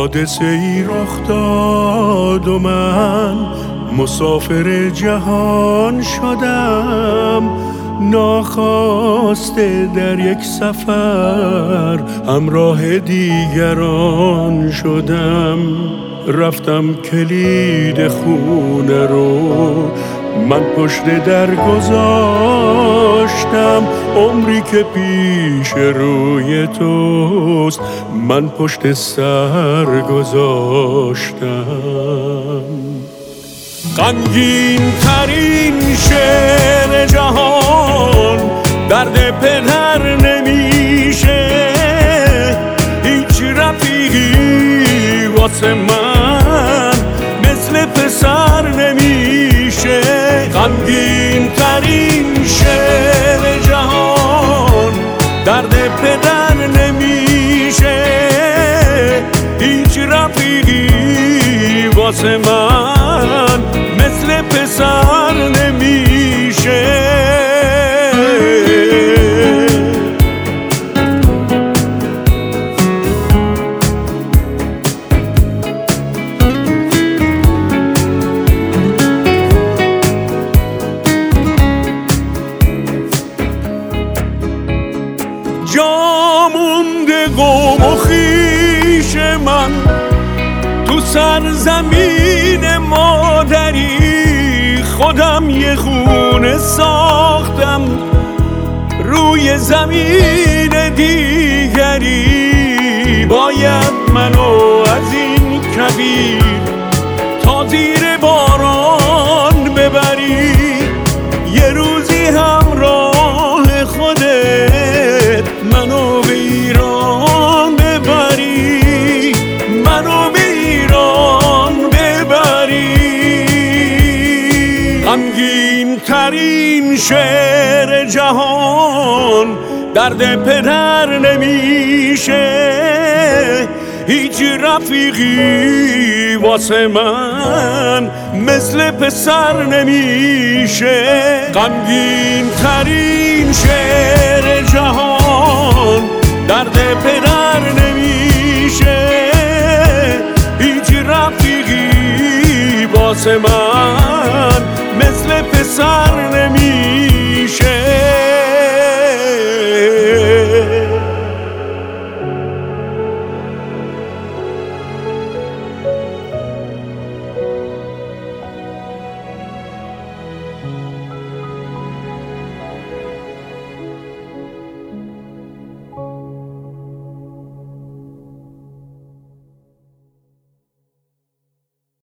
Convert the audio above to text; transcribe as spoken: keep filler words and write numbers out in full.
حادثه ای رخ داد و من مسافر جهان شدم، ناخواسته در یک سفر همراه دیگران شدم. رفتم کلید خونه رو من پشت در گذاشتم، عمری که پیش روی توست من پشت سر گذاشتم. غمگین ترین شعر جهان درد پدر نمیشه، هیچ رفیقی واسه من مثل پسر نمیشه. غمگین ترین شعر جهان درد پدر نمیشه، هیچ رفیقی واسه من مثل پسر نمیشه. جا مونده قوم و خویش من تو سرزمین مادری، خودم یه خونه ساختم روی زمین دیگری. باید منو از این کویر تا زیر باران ببری، یه روزی همراه خودت منو به ایران ببری، منو به ایران ببری. غمگین ترین شعر جهان درد پدر نمیشه، هیچ رفیقی واسه من مثل پسر نمیشه. غمگین ترین شعر جهان درد پدر نمیشه، هیچ رفیقی واسه من مثل پسر